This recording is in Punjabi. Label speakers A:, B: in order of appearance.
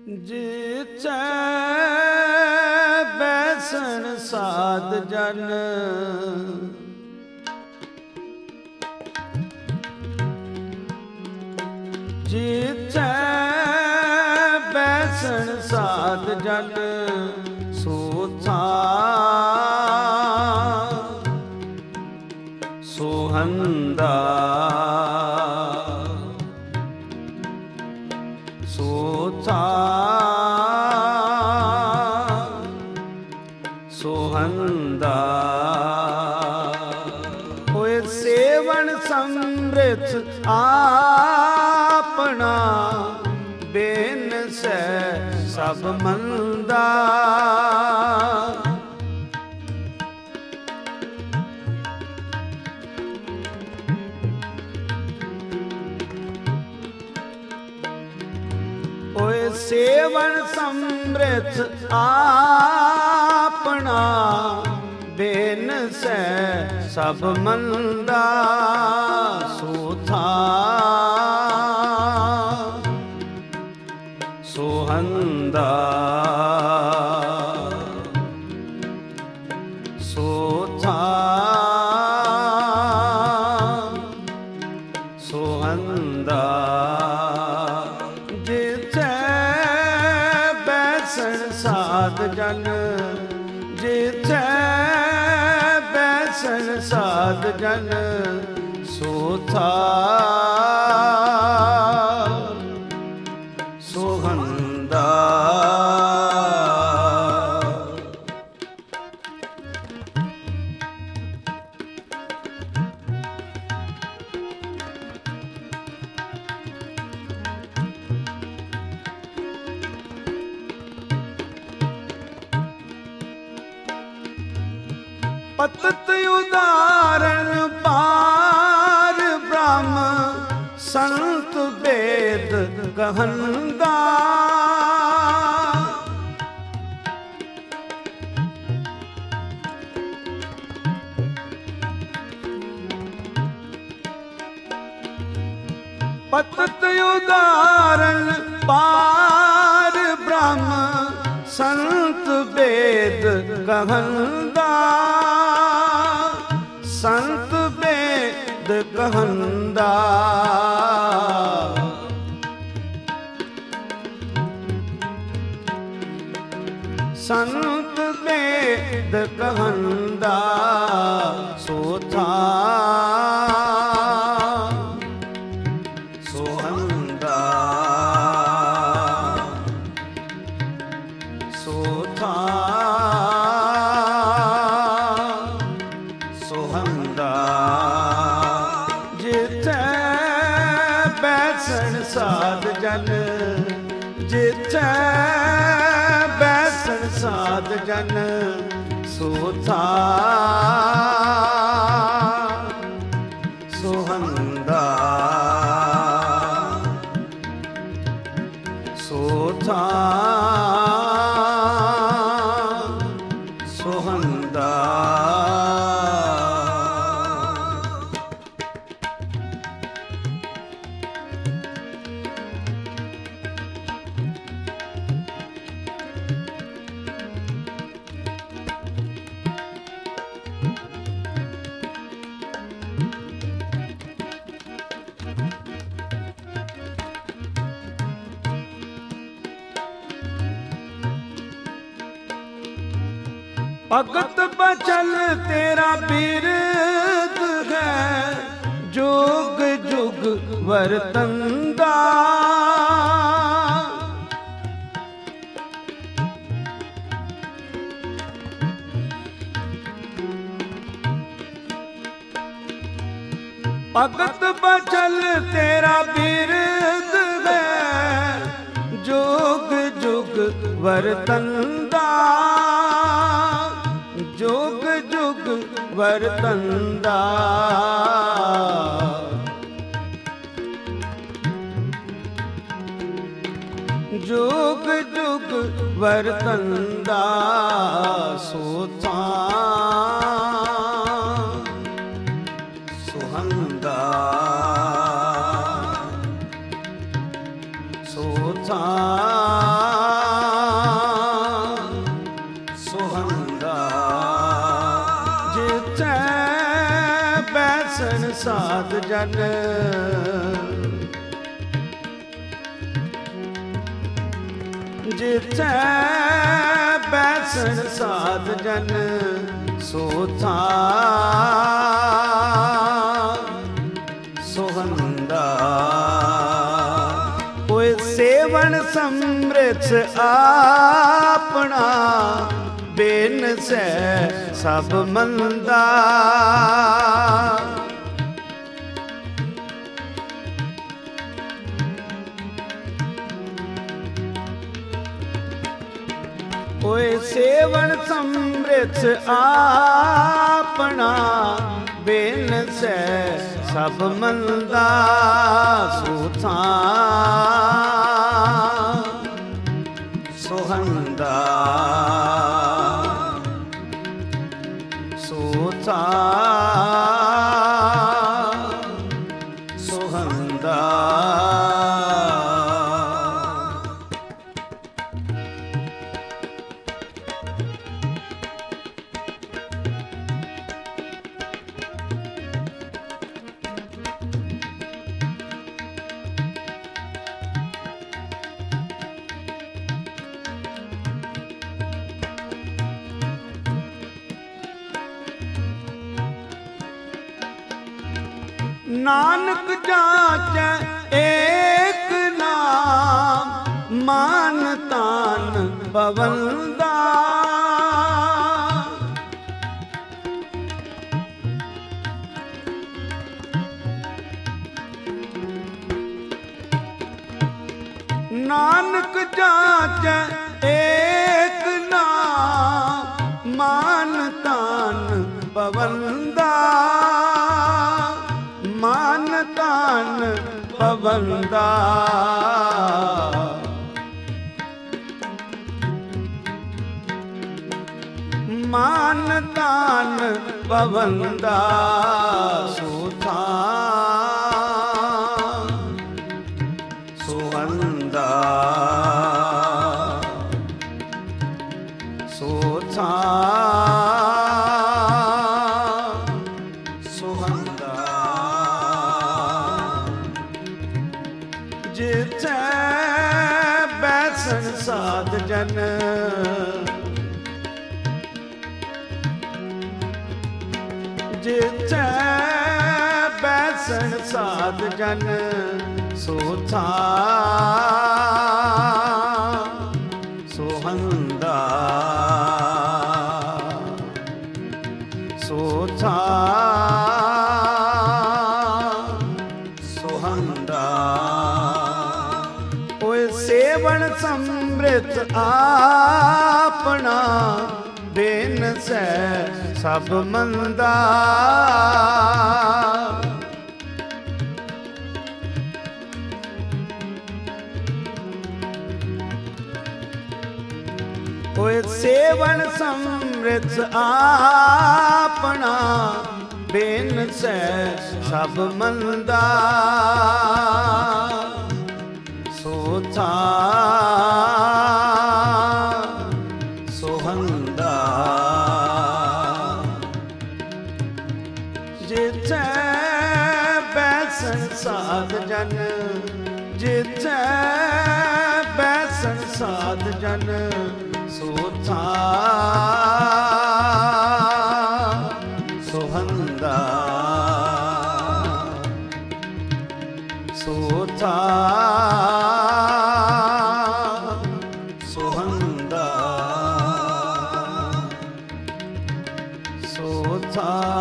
A: ਜਿਚੈ ਬੈਸਣ ਸਾਧ ਜਨ, ਜਿਚੈ ਬੈਸਣ ਸਾਧ ਜਨ, ਸੋ ਥਾ ਸੋਹੰਦਾ, ਸੋ ਥਾ ਸੋਹੰਦਾ। ਹੋਏ ਸੇਵਨ ਸਮ੍ਰਿਤ ਆਪਣਾ, ਬੇਨਸੈ ਸਭ ਮੰਦਾ। ਹੋਏ ਸੇਵਨ ਸਮ੍ਰਿਤ ਆਪਣਾ, ਬੇਨਸੈ ਸਭ ਮੰਦਾ। ਸੋ ਥਾ ਸੋਹੰਦਾ, ਸੋ ਥਾ ਸੋਹੰਦਾ। ਜਿਚੈ ਬੈਸਣ ਸਾਧ ਜਨ, ਜਿਚੈ ਬੈਸਣ ਸਾਧ ਜਨ, ਸੋ ਥਾ ਸੋਹੰਦਾ। ਪਤਤ ਉਦਾਹਰਣ ਪਾਰ ਬ੍ਰਹਮ, ਸੰਤ ਵੇਦ ਕਹੰਦਾ। ਪਤਤ ਉਦਾਹਰਣ ਪਾਰ ਬ੍ਰਹਮ, ਸੰਤ ਵੇਦ ਕਹੰਦਾ। ਸੰਤ ਵੇਦ ਕਹੰਦਾ, ਸੰਤ ਵੇਦ ਕਹੰਦਾ। ਸੋ ਥਾ ਸੋਹੰਦਾ, ਸੋ ਥਾ ਸੋਹੰਦਾ। ਜਿਥੈ ਬੈਸਣ ਸਾਧ ਜਨ, ਜਿਥੈ ਬੈਸਣ ਸਾਧ ਜਨ, ਸੋ ਥਾ ਸੋਹੰਦਾ, ਸੋ ਥਾ ਸੋਹੰਦਾ। ਭਗਤ ਬਚਨ ਤੇਰਾ ਬਿਰਦ ਹੈ, ਜੁਗ ਜੁਗ ਵਰਤੰਦਾ। ਭਗਤ ਬਚਨ ਤੇਰਾ ਬਿਰਦ ਹੈ, ਜੁਗ ਜੁਗ ਵਰਤੰਦਾ। ਜੁਗ ਜੁਗ ਵਰਤੰਦਾ। ਜੁਗ ਜੁਗ ਵਰਤੰਦਾ। ਸੋ ਥਾ ਸੋਹੰਦਾ, ਸੋ ਥਾ ਜਨ ਜਿਥੈ ਬੈਸਣ ਸਾਧ ਜਨ ਸੋ ਥਾਂ ਸੋਹੰਦਾ ਓਏ ਸੇਵਨ ਸਮ੍ਰਿਤ ਆਪਣਾ ਬਿਨ ਸੈ ਸਭ ਮੰਦਾ ਓਏ ਸੇਵਨ ਸਮ੍ਰਿਤ ਆਪਣਾ ਬਿਨ ਸੈ ਸਭ ਮੰਦਾ ਸੋ ਥਾਂ ਸੋਹੰਦਾ ਸੋ ਥਾਂ ਸੋਹੰਦਾ ਨਾਨਕ ਜਾਚੈ ਏਕ ਨਾਮ ਮਾਨ ਤਾਨ ਬਵੰਦਾ ਨਾਨਕ ਜਾਚੈ ਏਕ ਨਾਮ ਮਾਨ ਤਾਨ ਬਵੰਦਾ ਮਾਨ ਤਾਨ ਪਵੰਦਾ ਮਾਨ ਤਾਨ ਪਵੰਦਾ ਸੋ ਥਾਂ ਸੋਹੰਦਾ ਸੋ ਥਾਂ ਜਿਥੈ ਬੈਸਣ ਸਾਧ ਜਨ ਜਿਥੈ ਬੈਸਣ ਸਾਧ ਜਨ ਸੋ ਥਾਂ ਸੋਹੰਦਾ ਸੋ ਥਾਂ ਸੋਹੰਦਾ ਓਏ ਸੇਵਨ ਸਮ੍ਰਿਤ ਆਪਣਾ ਬਿਨ ਸੈ ਸਭ ਮੰਦਾ ਓਏ ਸੇਵਨ ਸਮ੍ਰਿਤ ਆਪਣਾ ਬਿਨ ਸੈ ਸਭ ਮੰਦਾ ਸੋ ਥਾਂ ਸੋਹੰਦਾ ਜਿਥੈ ਬੈਸਣ ਸਾਧ ਜਨ ਜਿਥੈ ਬੈਸਣ ਸਾਧ ਜਨ ਸੋ ਥਾਂ ਸੋਹੰਦਾ ਸੋ ਥਾਂ ਸੋਹੰਦਾ ਸੋ ਥਾਂ